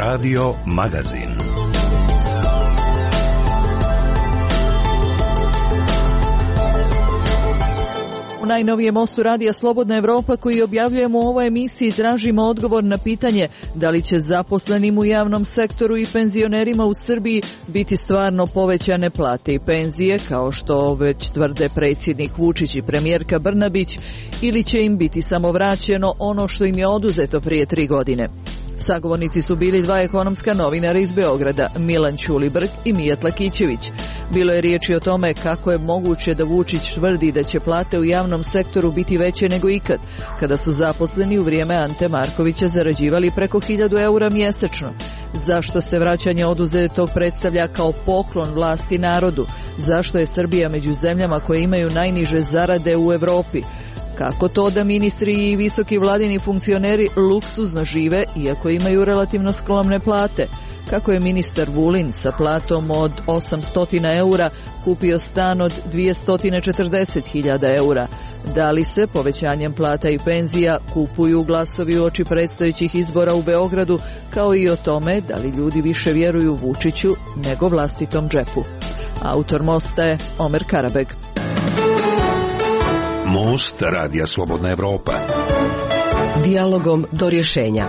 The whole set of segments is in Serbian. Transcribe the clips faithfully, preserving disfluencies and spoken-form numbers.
Radio Magazin. U najnovijem mostu Radija Slobodna Evropa koji objavljujemo u ovoj emisiji tražimo odgovor na pitanje da li će zaposlenim u javnom sektoru i penzionerima u Srbiji biti stvarno povećane plate i penzije, kao što već tvrde predsjednik Vučić i premijerka Brnabić, ili će im biti samo vraćeno ono što im je oduzeto prije tri godine. Sagovornici su bili dva ekonomska novinara iz Beograda, Milan Ćulibrk i Mijat Lakićević. Bilo je riječi o tome kako je moguće da Vučić tvrdi da će plate u javnom sektoru biti veće nego ikad, kada su zaposleni u vrijeme Ante Markovića zarađivali preko hiljadu eura mjesečno. Zašto se vraćanje oduzetog predstavlja kao poklon vlasti narodu? Zašto je Srbija među zemljama koje imaju najniže zarade u Europi? Kako to da ministri i visoki vladini funkcioneri luksuzno žive, iako imaju relativno skromne plate? Kako je ministar Vulin sa platom od osamsto eura kupio stan od dvjesto četrdeset hiljada eura? Da li se povećanjem plata i penzija kupuju glasovi uoči predstojećih izbora u Beogradu, kao i o tome da li ljudi više vjeruju Vučiću nego vlastitom džepu? Autor mosta je Omer Karabeg. Most Radija Slobodna Evropa. Dijalogom do rješenja.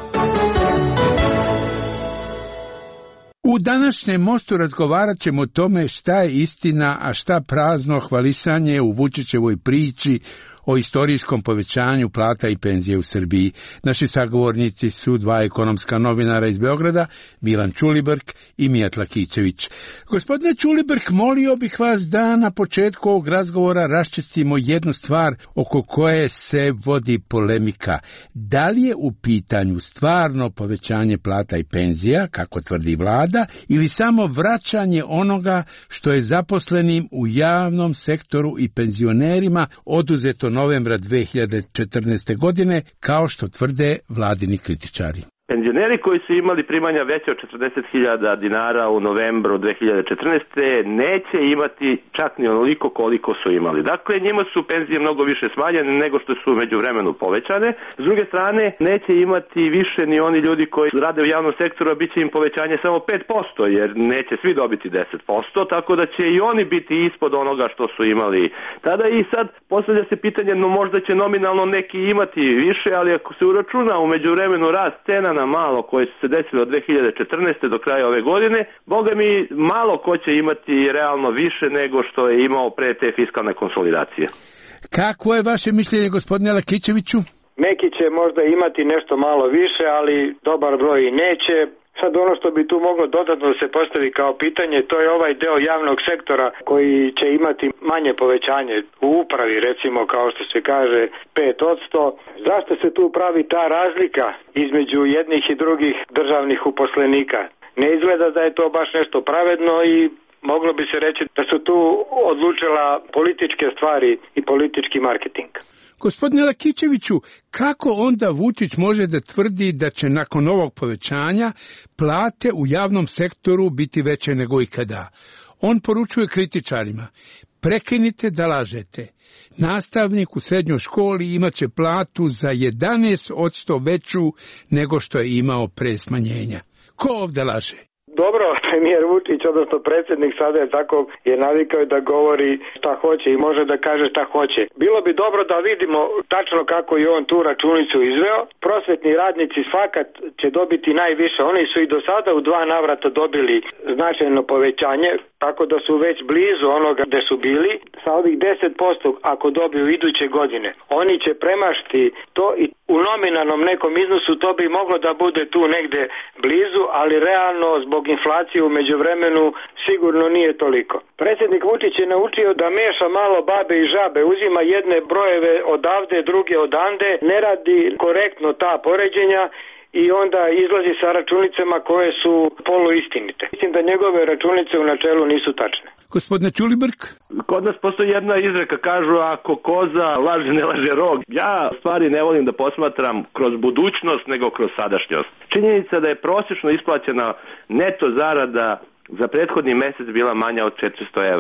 U današnjem mostu razgovarat ćemo o tome šta je istina, a šta prazno hvalisanje u Vučićevoj priči o istorijskom povećanju plata i penzije u Srbiji. Naši sagovornici su dva ekonomska novinara iz Beograda, Milan Ćulibrk i Mijat Lakićević. Gospodine Ćulibrk, molio bih vas da na početku ovog razgovora raščistimo jednu stvar oko koje se vodi polemika. Da li je u pitanju stvarno povećanje plata i penzija, kako tvrdi vlada, ili samo vraćanje onoga što je zaposlenim u javnom sektoru i penzionerima oduzeto novembra dve hiljade četrnaeste. godine, kao što tvrde vladini kritičari? Penzioneri koji su imali primanja veće od četrdeset hiljada dinara u novembru dve hiljade četrnaeste. neće imati čak ni onoliko koliko su imali. Dakle, njima su penzije mnogo više smanjene nego što su međuvremenu povećane. S druge strane, neće imati više ni oni ljudi koji rade u javnom sektoru, a bit će im povećanje samo pet posto, jer neće svi dobiti deset posto, tako da će i oni biti ispod onoga što su imali tada. I sad postavlja se pitanje, no možda će nominalno neki imati više, ali ako se uračuna u međuvremenu rast cena na malo koje su se desile od dve hiljade četrnaeste. do kraja ove godine, boga mi malo ko će imati realno više nego što je imao pre te fiskalne konsolidacije. Kako je vaše mišljenje, gospodine Lakićeviću? Neki će možda imati nešto malo više, ali dobar broj i neće. Sad ono što bi tu moglo dodatno se postavi kao pitanje, to je ovaj deo javnog sektora koji će imati manje povećanje u upravi, recimo kao što se kaže pet posto. Zašto se tu pravi ta razlika između jednih i drugih državnih uposlenika? Ne izgleda da je to baš nešto pravedno i moglo bi se reći da su tu odlučila političke stvari i politički marketing. Gospodine Lakićeviću, kako onda Vučić može da tvrdi da će nakon ovog povećanja plate u javnom sektoru biti veće nego ikada? On poručuje kritičarima: prekinite da lažete. Nastavnik u srednjoj školi imat će platu za jedanaest posto veću nego što je imao pre smanjenja. Ko ovdje laže? Dobro, premijer Vučić, odnosno predsjednik sada je tako je navikao da govori šta hoće i može da kaže šta hoće. Bilo bi dobro da vidimo tačno kako je on tu računicu izveo. Prosvetni radnici fakat će dobiti najviše. Oni su i do sada u dva navrata dobili značajno povećanje, tako da su već blizu onoga gde su bili. Sa ovih deset posto ako dobiju iduće godine, oni će premašiti to i u nominalnom nekom iznosu to bi moglo da bude tu negde blizu, ali realno zbog inflacije u međuvremenu sigurno nije toliko. Predsjednik Vučić je naučio da meša malo babe i žabe, uzima jedne brojeve odavde, druge odande, ne radi korektno ta poređenja i onda izlazi sa računicama koje su poluistinite. Mislim da njegove računice u načelu nisu tačne. Gospodine Ćulibrk? Kod nas postoji jedna izreka, kažu ako koza laže ne laže rog. Ja stvari ne volim da posmatram kroz budućnost nego kroz sadašnjost. Činjenica da je prosječno isplaćena neto zarada za prethodni mjesec bila manja od četiristo evra. To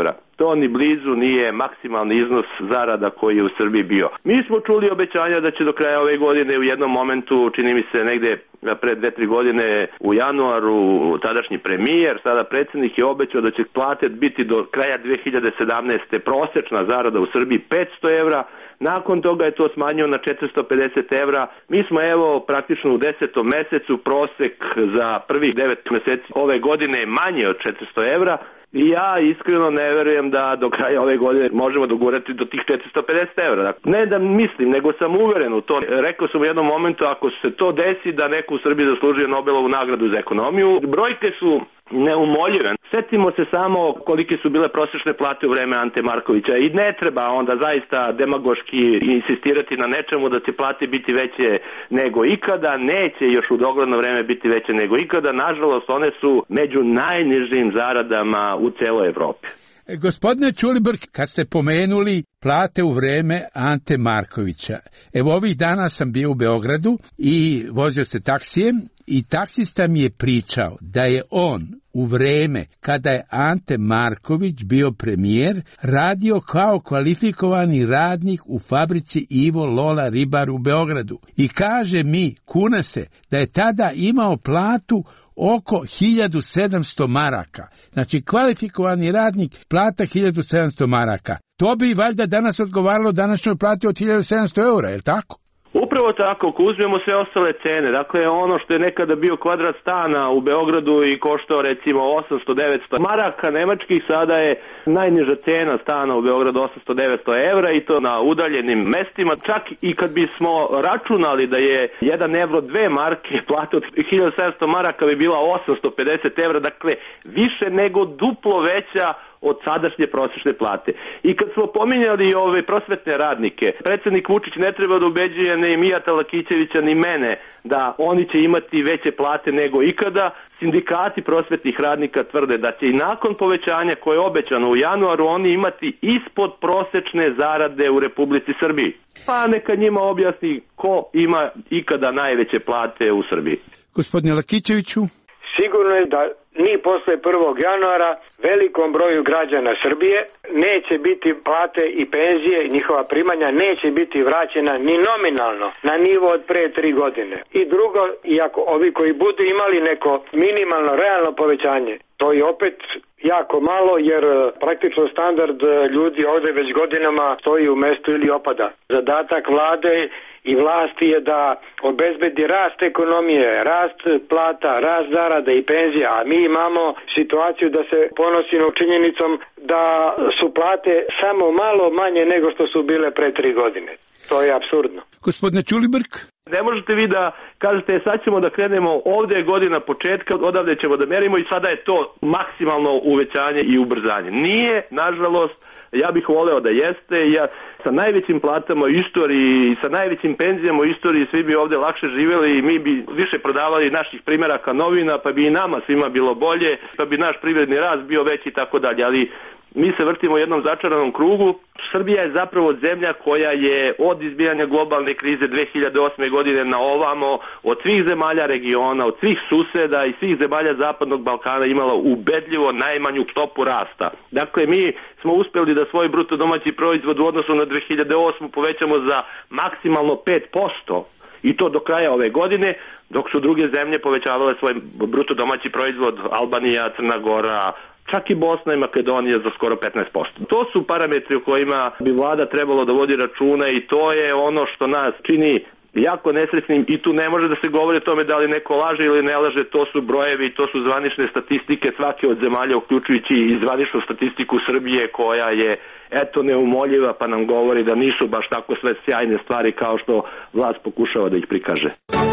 to ni blizu nije maksimalni iznos zarada koji je u Srbiji bio. Mi smo čuli obećanja da će do kraja ove godine u jednom momentu, čini mi se negde pre dve, tri godine u januaru, tadašnji premijer, sada predsjednik je obećao da će plate biti do kraja dve hiljade sedamnaeste. prosečna zarada u Srbiji petsto evra, nakon toga je to smanjio na četiristo pedeset evra. Mi smo evo praktično u desetom mesecu, prosek za prvih devet meseci ove godine je manje od četiristo evra. I ja iskreno ne verujem da do kraja ove godine možemo dogurati do tih četiristo pedeset evra. Ne da mislim, nego sam uveren u to. Rekao sam u jednom momentu, ako se to desi da neko u Srbiji zaslužuje Nobelovu nagradu za ekonomiju, brojke su neumoljive. Setimo se samo kolike su bile prosječne plate u vreme Ante Markovića i ne treba onda zaista demagoški insistirati na nečemu da će plate biti veće nego ikada. Neće još u dogledno vreme biti veće nego ikada. Nažalost, one su među najnižim zaradama u celoj Evropi. E, gospodine Ćulibrk, kad ste pomenuli plate u vreme Ante Markovića, evo ovih dana sam bio u Beogradu i vozio se taksijem i taksista mi je pričao da je on u vreme kada je Ante Marković bio premijer radio kao kvalifikovani radnik u fabrici Ivo Lola Ribar u Beogradu. I kaže mi, kuna se, da je tada imao platu oko hiljadu sedamsto maraka. Znači, kvalifikovani radnik, plata hiljadu sedamsto maraka. To bi valjda danas odgovaralo današnjoj plati od hiljadu sedamsto eura, je li tako? Upravo tako, ako uzmemo sve ostale cene, dakle ono što je nekada bio kvadrat stana u Beogradu i koštao recimo osamsto do devetsto maraka nemačkih, sada je najniža cena stana u Beogradu osamsto do devetsto evra i to na udaljenim mestima. Čak i kad bismo računali da je jedan evro dve marke, plata od hiljadu sedamsto maraka bi bila osamsto pedeset evra, dakle više nego duplo veća od sadašnje prosječne plate. I kad smo pominjali ove prosvetne radnike, predsjednik Vučić ne treba da ubeđuje ni Mijata Lakićevića ni mene da oni će imati veće plate nego ikada. Sindikati prosvetnih radnika tvrde da će i nakon povećanja koje je obećano u januaru oni imati ispod prosečne zarade u Republici Srbiji. Pa neka njima objasni ko ima ikada najveće plate u Srbiji. Gospodine Lakićeviću? Sigurno je da ni posle prvog januara velikom broju građana Srbije neće biti plate i penzije, njihova primanja neće biti vraćena ni nominalno na nivo od pre tri godine. I drugo, iako ovi koji budu imali neko minimalno realno povećanje, to je opet jako malo jer praktično standard ljudi ovde već godinama stoji u mestu ili opada. Zadatak vlade i vlasti je da obezbedi rast ekonomije, rast plata, rast zarada i penzija, a mi imamo situaciju da se ponosimo činjenicom da su plate samo malo manje nego što su bile pre tri godine. To je apsurdno. Gospodine Ćulibrk? Ne možete vi da kažete sad ćemo da krenemo, ovde je godina početka, odavde ćemo da merimo i sada je to maksimalno uvećanje i ubrzanje. Nije, nažalost, ja bih voleo da jeste, ja sa najvećim platama u istoriji i sa najvećim penzijama u istoriji svi bi ovde lakše živjeli i mi bi više prodavali naših primjeraka novina, pa bi i nama svima bilo bolje, pa bi naš privredni rast bio veći i tako dalje, ali mi se vrtimo u jednom začaranom krugu. Srbija je zapravo zemlja koja je od izbijanja globalne krize dve hiljade osme godine na ovamo od svih zemalja regiona, od svih suseda i svih zemalja Zapadnog Balkana imala ubedljivo najmanju stopu rasta. Dakle, mi smo uspjeli da svoj bruto domaći proizvod u odnosu na dve hiljade osmu povećamo za maksimalno pet posto. I to do kraja ove godine, dok su druge zemlje povećavale svoj bruto domaći proizvod, Albanija, Crna Gora, čak i Bosna i Makedonija za skoro petnaest posto. To su parametri o kojima bi vlada trebalo da vodi računa i to je ono što nas čini jako nesretnim i tu ne može da se govori o tome da li neko laže ili ne laže, to su brojevi, to su zvanične statistike svake od zemalja, uključujući i zvaničnu statistiku Srbije koja je eto neumoljiva pa nam govori da nisu baš tako sve sjajne stvari kao što vlast pokušava da ih prikaže.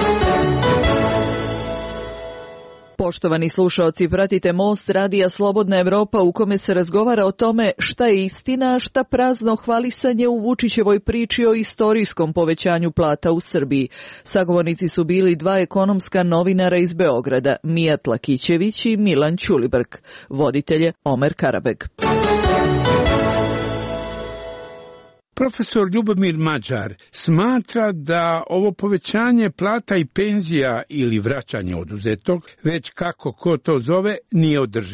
Poštovani slušaoci, pratite Most radija Slobodna Evropa u kome se razgovara o tome šta je istina, a šta prazno hvalisanje u Vučićevoj priči o istorijskom povećanju plata u Srbiji. Sagovornici su bili dva ekonomska novinara iz Beograda, Mijat Lakićević i Milan Ćulibrk, voditelje Omer Karabeg. Profesor Ljubomir Mađar smatra da ovo povećanje plata i penzija ili vraćanje oduzetog, već kako ko to zove, nije održivo.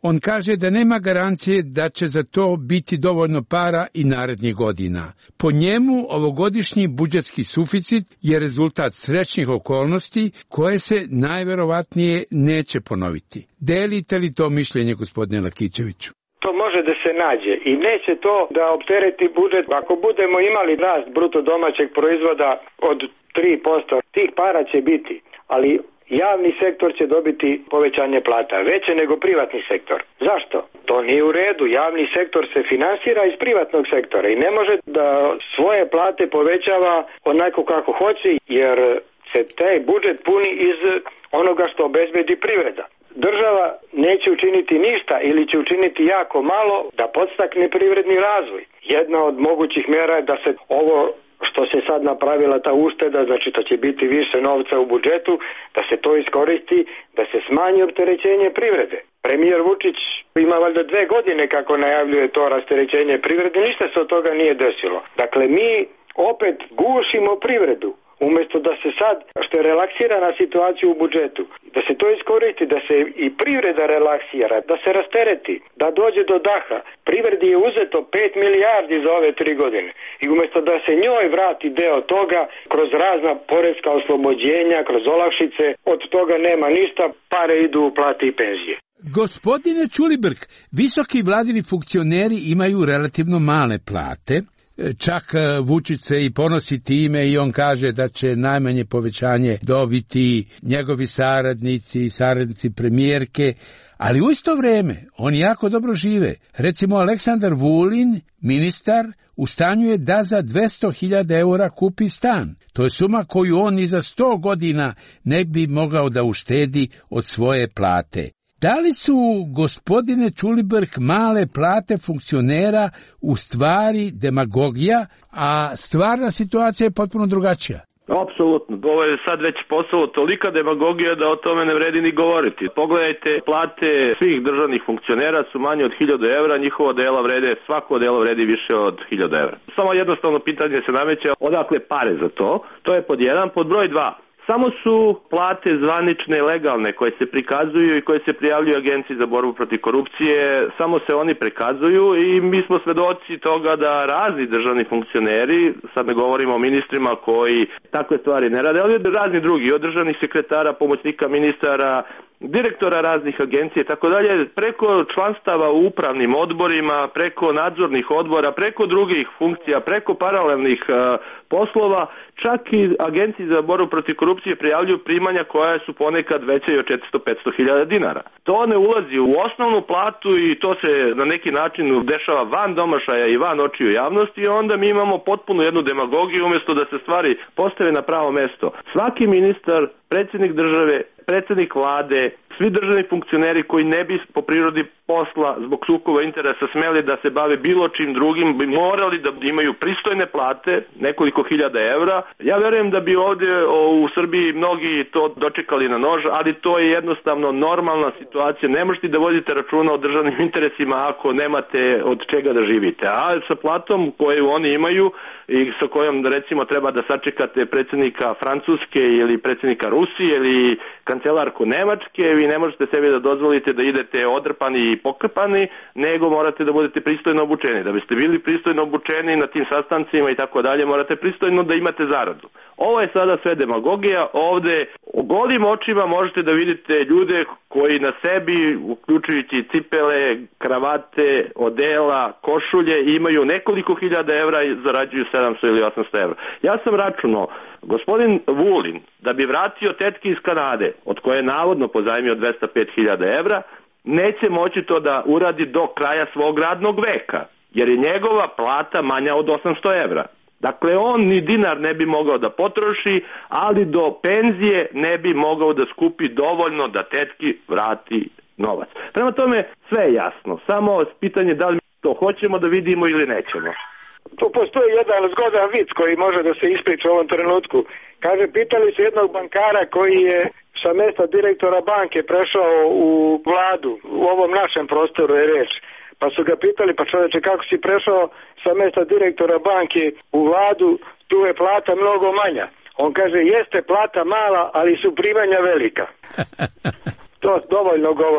On kaže da nema garancije da će za to biti dovoljno para i narednih godina. Po njemu, ovogodišnji budžetski suficit je rezultat srećnih okolnosti koje se najverovatnije neće ponoviti. Delite li to mišljenje, gospodine Lakićeviću? To može da se nađe i neće to da optereti budžet. Ako budemo imali rast bruto domaćeg proizvoda od tri posto, tih para će biti, ali javni sektor će dobiti povećanje plata, veće nego privatni sektor. Zašto? To nije u redu. Javni sektor se finansira iz privatnog sektora i ne može da svoje plate povećava onako kako hoće, jer se taj budžet puni iz onoga što obezbedi privreda. Država neće učiniti ništa ili će učiniti jako malo da podstakne privredni razvoj. Jedna od mogućih mera je da se ovo što se sad napravila ta ušteda, znači da će biti više novca u budžetu, da se to iskoristi, da se smanji opterećenje privrede. Premijer Vučić ima valjda dve godine kako najavljuje to rasterećenje privrede, ništa se od toga nije desilo. Dakle, mi opet gušimo privredu. Umjesto da se sad, što je relaksirana situacija u budžetu, da se to iskoristi, da se i privreda relaksira, da se rastereti, da dođe do daha. Privredi je uzeto pet milijardi za ove tri godine i umjesto da se njoj vrati deo toga kroz razna poreska oslobođenja, kroz olakšice, od toga nema ništa, pare idu u plate i penzije. Gospodine Ćulibrk, visoki vladini funkcioneri imaju relativno male plate. Čak Vučić se i ponosi time i on kaže da će najmanje povećanje dobiti njegovi saradnici i saradnici premijerke, ali u isto vreme oni jako dobro žive. Recimo Aleksandar Vulin, ministar, u stanju je da za dvesta hiljada eura kupi stan. To je suma koju on i za sto godina ne bi mogao da uštedi od svoje plate. Da li su, gospodine Ćulibrk, male plate funkcionera u stvari demagogija, a stvarna situacija je potpuno drugačija? Apsolutno. Ovo je sad već postalo tolika demagogija da o tome ne vredi ni govoriti. Pogledajte, plate svih državnih funkcionera su manje od hiljadu evra, njihovo dela vrede, svako delo vredi više od hiljadu evra. Samo jednostavno pitanje se nameće, odakle pare za to? To je pod jedan. Pod broj dva. Samo su plate zvanične, legalne, koje se prikazuju i koje se prijavljuju Agenciji za borbu protiv korupcije, samo se oni prikazuju i mi smo svedoci toga da razni državni funkcioneri, sad ne govorimo o ministrima koji takve stvari ne rade, ali razni drugi, od državnih sekretara, pomoćnika ministara, direktora raznih agencija i tako dalje, preko članstava u upravnim odborima, preko nadzornih odbora, preko drugih funkcija, preko paralelnih uh, poslova, čak i Agenciji za borbu protiv korupcije prijavljuju primanja koja su ponekad veće i od četiristo do petsto hiljada dinara. To ne ulazi u osnovnu platu i to se na neki način dešava van domašaja i van očiju javnosti i onda mi imamo potpuno jednu demagogiju umjesto da se stvari postave na pravo mesto. Svaki ministar, predsjednik države, predsjednik vlade, svi državni funkcioneri koji ne bi po prirodi posla zbog sukoba interesa smeli da se bave bilo čim drugim, bi morali da imaju pristojne plate, nekoliko hiljada evra. Ja verujem da bi ovdje u Srbiji mnogi to dočekali na nož, ali to je jednostavno normalna situacija. Ne možete da vodite računa o državnim interesima ako nemate od čega da živite. A sa platom koju oni imaju i sa kojom recimo treba da sačekate predsjednika Francuske ili predsjednika Rusije ili kancelarku Nemačke, vi ne možete sebi da dozvolite da idete odrpani i pokrpani, nego morate da budete pristojno obučeni. Da biste bili pristojno obučeni na tim sastancima i tako dalje, morate pristojno da imate zaradu. Ovo je sada sve demagogija, ovde u golim očima možete da vidite ljude koji na sebi, uključujući cipele, kravate, odela, košulje, imaju nekoliko hiljada evra i zarađuju sedamsto ili osamsto evra. Ja sam računao, gospodin Vulin, da bi vratio tetki iz Kanade, od koje je navodno pozajmio dvesta pet hiljada evra, neće moći to da uradi do kraja svog radnog veka, jer je njegova plata manja od osamsto evra. Dakle, on ni dinar ne bi mogao da potroši, ali do penzije ne bi mogao da skupi dovoljno da tetki vrati novac. Prema tome, sve je jasno. Samo pitanje da li to hoćemo da vidimo ili nećemo. Tu postoji jedan zgodan vic koji može da se ispriča u ovom trenutku. Kaže, pitali su jednog bankara koji je sa mesta direktora banke prešao u vladu, u ovom našem prostoru je reč. Pa su ga pitali, pa čoveče, kako si prešao sa mesta direktora banke u vladu, tu je plata mnogo manja. On kaže, jeste plata mala, ali su primanja velika. To dovoljno govori.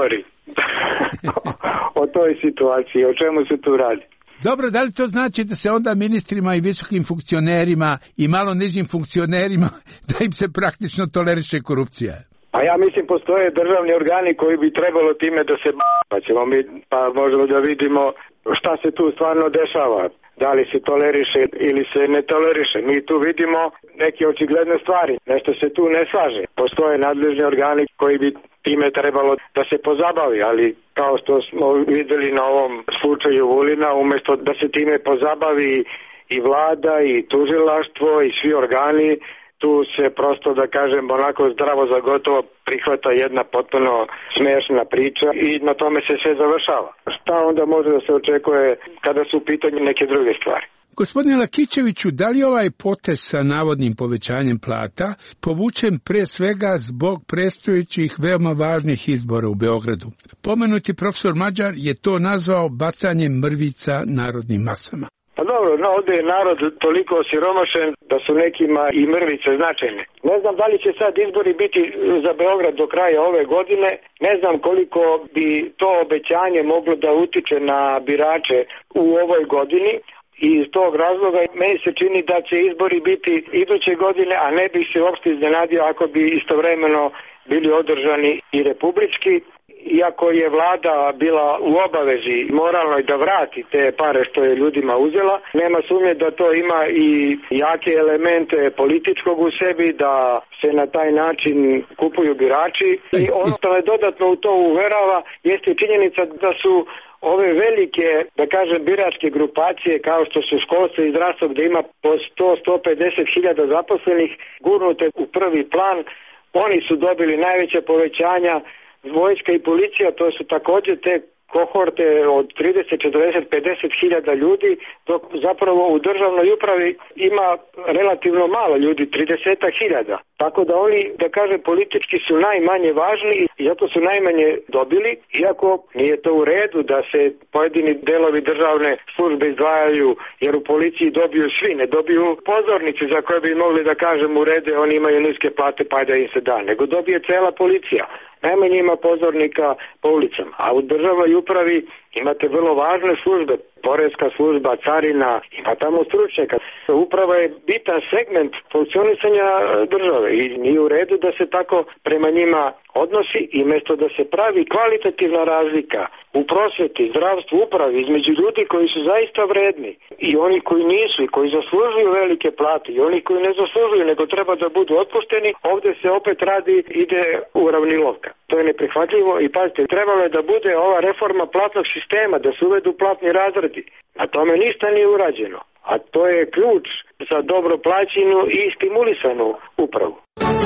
o toj situaciji, o čemu se tu radi. Dobro, da li to znači da se onda ministrima i visokim funkcionerima i malo nižim funkcionerima da im se praktično toleriše korupcija? A ja mislim postoje državni organi koji bi trebalo time da se pa ćemo mi, pa možemo da vidimo šta se tu stvarno dešava. Da li se toleriše ili se ne toleriše. Mi tu vidimo neke očigledne stvari. Nešto se tu ne slaže. Postoje nadležni organi koji bi time trebalo da se pozabavi, ali kao što smo videli na ovom slučaju Vulina, umjesto da se time pozabavi i vlada i tužilaštvo i svi organi, tu se prosto, da kažem, onako zdravo za gotovo prihvata jedna potpuno smiješna priča i na tome se sve završava. Šta onda može da se očekuje kada su u pitanju neke druge stvari? Gospodine Lakićeviću, da li ovaj potez sa navodnim povećanjem plata povučen pre svega zbog predstojećih veoma važnih izbora u Beogradu? Pomenuti profesor Mađar je to nazvao bacanjem mrvica narodnim masama. Pa dobro, no, ovdje je narod toliko osiromašen da su nekima i mrvice značajne. Ne znam da li će sad izbori biti za Beograd do kraja ove godine, ne znam koliko bi to obećanje moglo da utiče na birače u ovoj godini. I iz tog razloga meni se čini da će izbori biti iduće godine, a ne bi se uopšte iznenadio ako bi istovremeno bili održani i republički. Iako je vlada bila u obavezi moralnoj da vrati te pare što je ljudima uzela, nema sumnje da to ima i jake elemente političkog u sebi, da se na taj način kupuju birači. I ono što me dodatno u to uverava jeste činjenica da su ove velike, da kažem, biračke grupacije kao što su školstvo i zdravstvo gdje ima po sto do sto pedeset hiljada zaposlenih gurnute u prvi plan, oni su dobili najveće povećanja. Vojska i policija, to su također te kohorte od trideset, četrdeset, pedeset hiljada ljudi, dok zapravo u državnoj upravi ima relativno malo ljudi, trideset hiljada. Tako da oni, da kažem, politički su najmanje važni i zato su najmanje dobili, iako nije to u redu da se pojedini delovi državne službe izdvajaju, jer u policiji dobiju svi, ne dobiju pozornici za koje bi mogli da kažem u redu, oni imaju niske plate pa da im se da, nego dobije cela policija. Najmanje ima pozornika po ulicama, a u državnoj upravi imate vrlo važne službe, poreska služba, carina, ima tamo stručnjaka. Uprava je bitan segment funkcionisanja države i nije u redu da se tako prema njima odnosi i mjesto da se pravi kvalitativna razlika u prosvjeti, zdravstvu, upravi između ljudi koji su zaista vredni i oni koji nisu i koji zaslužuju velike plate i oni koji ne zaslužuju nego treba da budu otpušteni, ovdje se opet radi, ide uravnilovka. To je neprihvatljivo i pazite, trebalo je da bude ova reforma platnog sistema, da se uvedu platni razredi. Na tome ništa nije urađeno, a to je ključ za dobro plaćenu i stimulisanu upravu.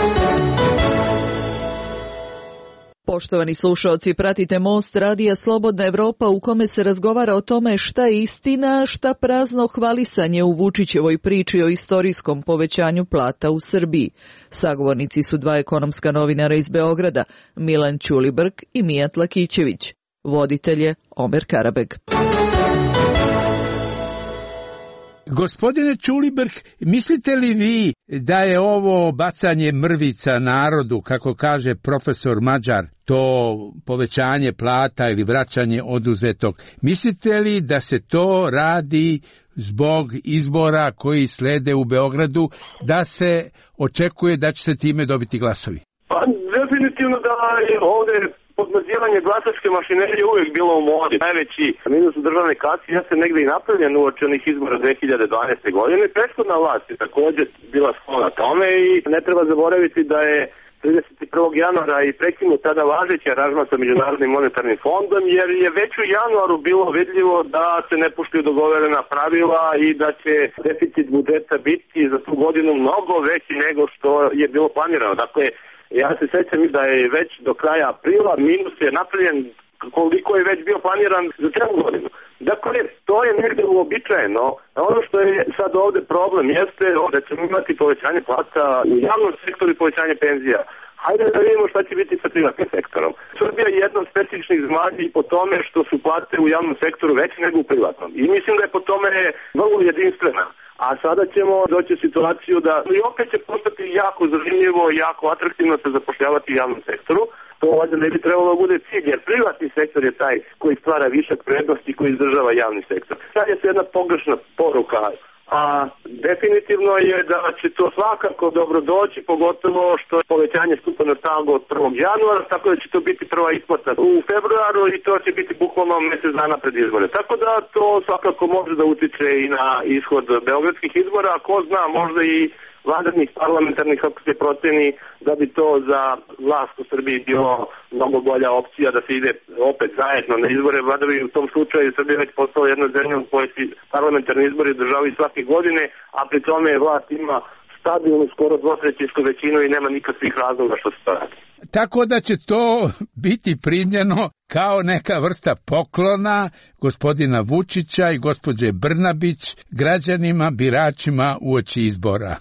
Poštovani slušaoci, pratite Most radija Slobodna Evropa u kome se razgovara o tome šta je istina, šta prazno hvalisanje u Vučićevoj priči o istorijskom povećanju plata u Srbiji. Sagovornici su dva ekonomska novinara iz Beograda, Milan Ćulibrk i Mijat Lakićević. Voditelj je Omer Karabeg. Gospodine Ćulibrk, mislite li vi da je ovo bacanje mrvica narodu, kako kaže profesor Mađar, to povećanje plata ili vraćanje oduzetog, mislite li da se to radi zbog izbora koji slede u Beogradu, da se očekuje da će se time dobiti glasovi? Pa definitivno da je ovdje podmazivanje glasačke mašinerije uvijek bilo u modi. Najveći minus u državne kase jeste negdje i napravljen uoči onih izbora dve hiljade dvanaeste. godine. Prethodna vlast je također bila sklona tome i ne treba zaboraviti da je trideset prvog januara i prekinut tada važeći aranžman sa Međunarodnim monetarnim fondom, jer je već u januaru bilo vidljivo da se ne poštuju dogovorena pravila i da će deficit budžeta biti za tu godinu mnogo veći nego što je bilo planirano. Dakle, ja se sjećam da je već do kraja aprila minus je napravljen koliko je već bio planiran za cijelu godinu. Dakle, to je negdje uobičajeno. Ono što je sad ovdje problem jeste da ćemo imati povećanje plata u javnom sektoru i povećanje penzija. Hajde da vidimo šta će biti sa privatnim sektorom. Srbija je jedna od specifičnih zemalja i po tome što su plate u javnom sektoru veće nego u privatnom. I mislim da je po tome vrlo jedinstvena. A sada ćemo doći u situaciju da i opet će postati jako zanimljivo, jako atraktivno se zapošljavati u javnom sektoru, To ovdje ne bi trebalo da bude cilj, jer privatni sektor je taj koji stvara višak prednosti, koji izdržava javni sektor. Sad je to jedna pogrešna poruka, a definitivno je da će to svakako dobro doći, pogotovo što je povećanje stupa na snagu od prvog januara, tako da će to biti prva isplata u februaru i to će biti bukvalno mjesec dana pred izbore. Tako da to svakako može da utiče i na ishod beogradskih izbora, a ko zna, možda i vanrednih parlamentarnih, kako se proceni, da bi to za vlast u Srbiji bilo mnogo bolja opcija da se ide opet zajedno na izbore, vlada bi u tom slučaju Srbija već postala jedna zemlja u kojoj se parlamentarni izbori održavaju svake godine, a pri tome vlast ima stabilnu, skoro dvotrećinsku većinu i nema nikakvih razloga što se to radi. Tako da će to biti primljeno kao neka vrsta poklona gospodina Vučića i gospođe Brnabić građanima, biračima uoči izbora.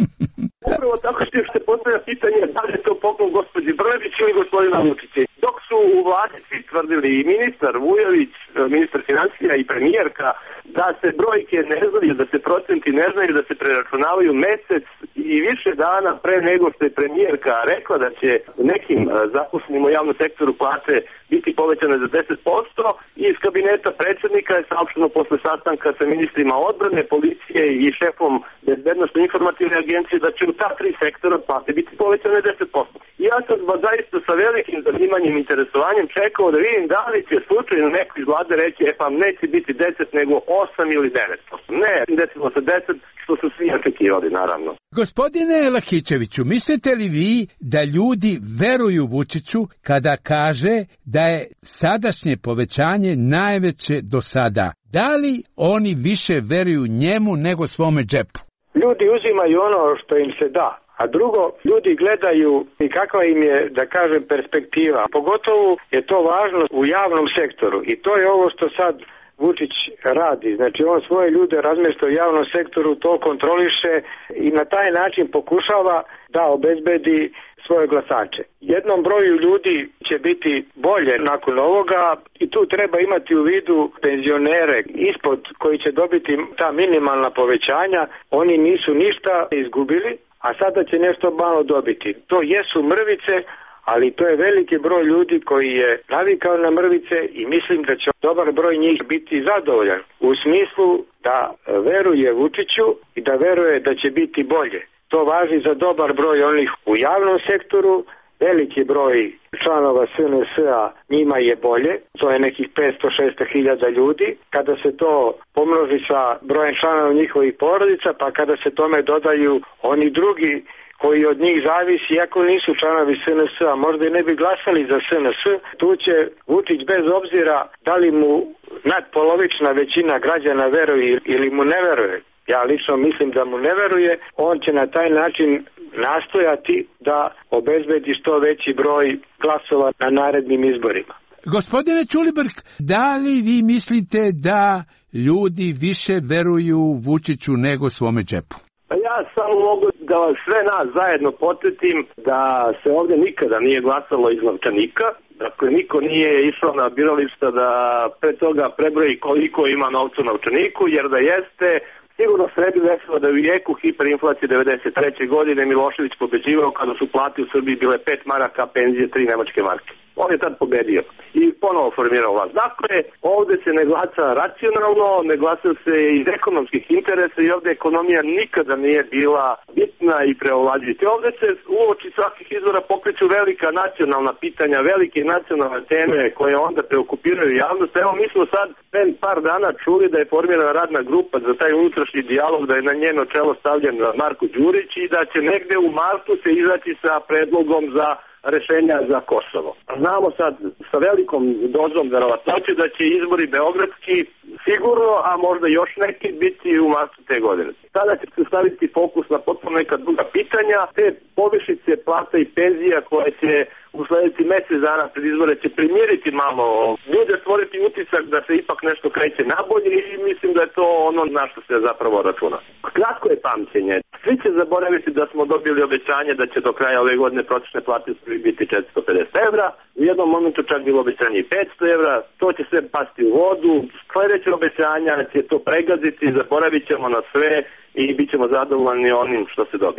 Upravo tako što se postavlja pitanje da li je to poklon gospođi Brnabić ili gospodina Vučića. Dok su u vladi svi tvrdili i ministar Vujović, ministar financija i premijerka, da se brojke ne znaju, da se procenti ne znaju, da se preračunavaju mesec i više dana pre nego što je premijerka rekla da će nekim zaposlenim u javnom sektoru plate biti povećane za deset posto i iz kabineta predsjednika je saopšteno posle sastanka sa ministrima odbrane, policije i šefom bezbednosno-informativne agencije da će u ta tri sektora plate biti povećane deset posto. I ja sam zaista sa velikim zanimanjem i interesovanjem čekao da vidim da li će slučajno neko iz vlade reći e pa neće biti deset nego osam ili devet posto. Ne, desilo se deset, što su svi očekivali, naravno. Gospodine Lakićeviću, mislite li vi da ljudi veruju Vučiću kada kaže da je sadašnje povećanje najveće do sada? Da li oni više veruju njemu nego svome džepu? Ljudi uzimaju ono što im se da, a drugo, ljudi gledaju i kakva im je, da kažem, perspektiva. Pogotovo je to važno u javnom sektoru i to je ovo što sad Vučić radi. Znači on svoje ljude razmješta u javnom sektoru, to kontroliše i na taj način pokušava da obezbedi svoje glasače. Jednom broju ljudi će biti bolje nakon ovoga i tu treba imati u vidu penzionere ispod koji će dobiti ta minimalna povećanja. Oni nisu ništa izgubili, a sada će nešto malo dobiti. To jesu mrvice, ali to je veliki broj ljudi koji je navikao na mrvice i mislim da će dobar broj njih biti zadovoljan u smislu da veruje Vučiću i da veruje da će biti bolje. To važi za dobar broj onih u javnom sektoru, veliki broj članova S N S-a njima je bolje, to je nekih petsto do šesto hiljada ljudi. Kada se to pomnoži sa brojem članova njihovih porodica, pa kada se tome dodaju oni drugi koji od njih zavisi, iako nisu članovi S N S-a, možda i ne bi glasali za S N S, tu će Vučić bez obzira da li mu nadpolovična većina građana veruje ili mu ne veruje. Ja lično mislim da mu ne veruje, on će na taj način nastojati da obezbedi što veći broj glasova na narednim izborima. Gospodine Ćulibrk, da li vi mislite da ljudi više veruju Vučiću nego svome džepu? Ja samo mogu da vas sve nas zajedno podsjetim da se ovdje nikada nije glasalo iz novčanika. Dakle, niko nije išao na birališta da pre toga prebroji koliko ima novca u novčaniku, jer da jeste, sigurno se ne bi desilo da u jeku hiperinflacije devedeset treće godine Milošević pobeđivao kada su plate u Srbiji bile pet maraka, penzije tri nemačke marke. On je tad pobedio i ponovo formirao vlast. Dakle, ovdje se ne glasa racionalno, ne glasa se iz ekonomskih interesa i ovdje ekonomija nikada nije bila bitna i preovlađujuća. Ovdje se uoči svakih izvora pokreću velika nacionalna pitanja, velike nacionalne teme koje onda preokupiraju javnost. Evo, mi smo sad pre par dana čuli da je formirana radna grupa za taj unutrašnji dijalog, da je na njeno čelo stavljen Marko Đurić i da će negde u martu se izaći sa predlogom za rešenja za Kosovo. Znamo sad sa velikom dozom verovatnoće da će izbori beogradski sigurno, a možda još neki biti u martu te godine. Sada će se staviti fokus na potpuno neka druga pitanja, te povišice plata i penzija koje će u sljedeći mjesec dana pred izbore će primiriti malo ljude, stvoriti utisak da se ipak nešto kreće nabolje i mislim da je to ono na što se zapravo računa. Kratko je pamćenje. Svi će zaboraviti da smo dobili obećanje da će do kraja ove godine prosječne plate biti četiristo pedeset evra, u jednom momentu čak bilo obećanje i petsto evra, to će sve pasti u vodu, sljedeće obećanja će to pregaziti, zaboravit ćemo na sve i bit ćemo zadovoljni onim što se dobije.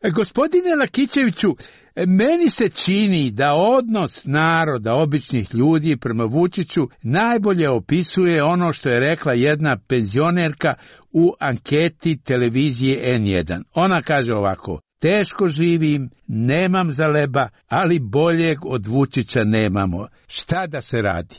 Gospodine Lakićeviću, meni se čini da odnos naroda, običnih ljudi prema Vučiću najbolje opisuje ono što je rekla jedna penzionerka u anketi televizije en jedan. Ona kaže ovako: teško živim, nemam za leba, ali boljeg od Vučića nemamo. Šta da se radi?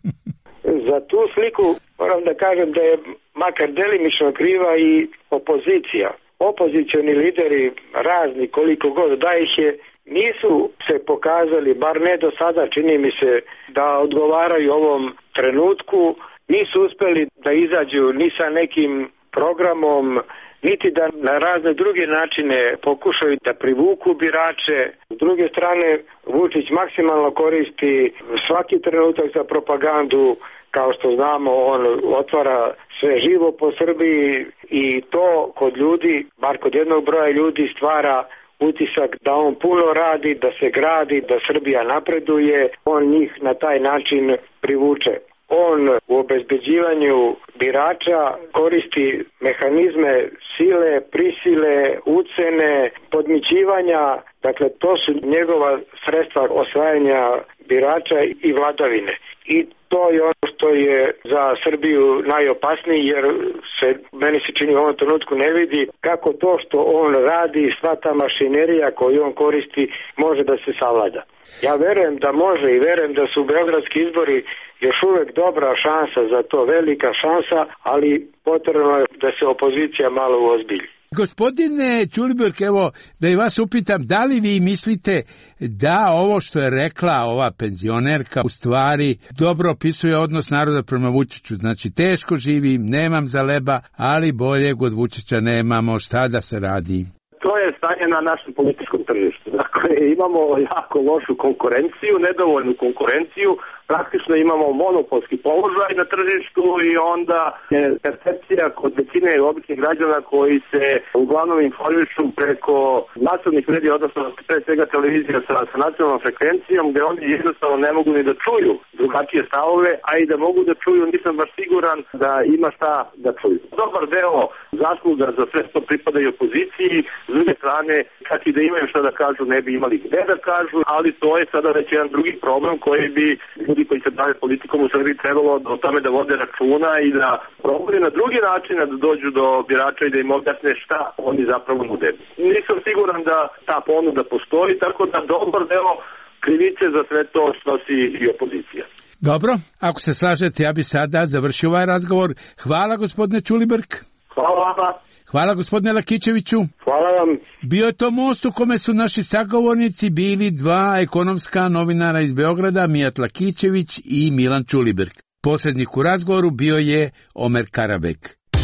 Za tu sliku moram da kažem da je makar delimično kriva i opozicija. Opozicioni lideri, razni koliko god da ih je, nisu se pokazali, bar ne do sada, čini mi se, da odgovaraju ovom trenutku, nisu uspeli da izađu ni sa nekim programom, niti da na razne druge načine pokušaju da privuku birače. S druge strane, Vučić maksimalno koristi svaki trenutak za propagandu. Kao što znamo, on otvara sve živo po Srbiji i to kod ljudi, bar kod jednog broja ljudi, stvara utisak da on puno radi, da se gradi, da Srbija napreduje. On njih na taj način privuče. On u obezbeđivanju birača koristi mehanizme sile, prisile, ucene, podmićivanja. Dakle, to su njegova sredstva osvajanja birača i vladavine. I to je ono što je za Srbiju najopasnije, jer se, meni se čini u ovom trenutku ne vidi kako to što on radi, sva ta mašinerija koju on koristi, može da se savlada. Ja verujem da može i verujem da su beogradski izbori još uvek dobra šansa za to, velika šansa, ali potrebno je da se opozicija malo uozbilji. Gospodine Ćulibrk, evo da i vas upitam, da li vi mislite da ovo što je rekla ova penzionerka u stvari dobro opisuje odnos naroda prema Vučiću? Znači, teško živim, nemam za leba, ali boljeg od Vučića nemamo, šta da se radi? To je stanje na našem političkom tržištu. Dakle, imamo jako lošu konkurenciju, nedovoljnu konkurenciju, praktično imamo monopolski položaj na tržištu i onda je percepcija kod većine običnih građana koji se uglavnom informišu preko nacionalnih medija, odnosno pre svega televizija sa, sa nacionalnom frekvencijom, gde oni jednostavno ne mogu ni da čuju drugačije stavove, a i da mogu da čuju, nisam baš siguran da ima šta da čuju. Dobar deo zasluga za sve što pripada i opoziciji, s druge strane, kad i da imaju šta da kažu, ne bi imali gde da kažu, ali to je sada već jedan drugi problem koji bi ljudi koji se bave politikom u Srbiji trebalo o tome da vode računa i da probaju na drugi način da dođu do birača i da im objasne šta oni zapravo nude. Nisam siguran da ta ponuda postoji, tako da dobar deo krivice za sve to snosi i opozicija. Dobro, ako se slažete, ja bi sada završio ovaj razgovor. Hvala, gospodine Ćulibrk. Hvala vama. Hvala, gospodine Lakićeviću. Hvala vam. Bio je to most u kome su naši sagovornici bili dva ekonomska novinara iz Beograda, Mijat Lakićević i Milan Ćulibrk. Posrednik u razgovoru bio je Omer Karabek.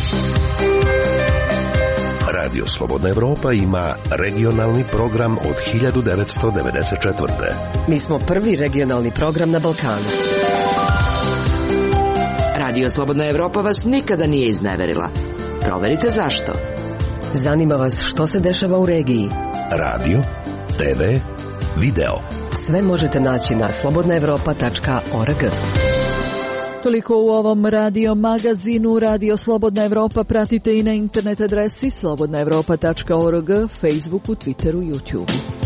Radio Slobodna Evropa ima regionalni program od hiljadu devetsto devedeset četvrte. Mi smo prvi regionalni program na Balkanu. Radio Slobodna Evropa vas nikada nije izneverila. Proverite zašto. Zanima vas što se dešava u regiji. Radio, te ve, video. Sve možete naći na slobodna evropa tačka org. Toliko u ovom radio magazinu. Radio Slobodna Evropa pratite i na internet adresi slobodna evropa tačka org, Facebooku, Twitteru, YouTubeu.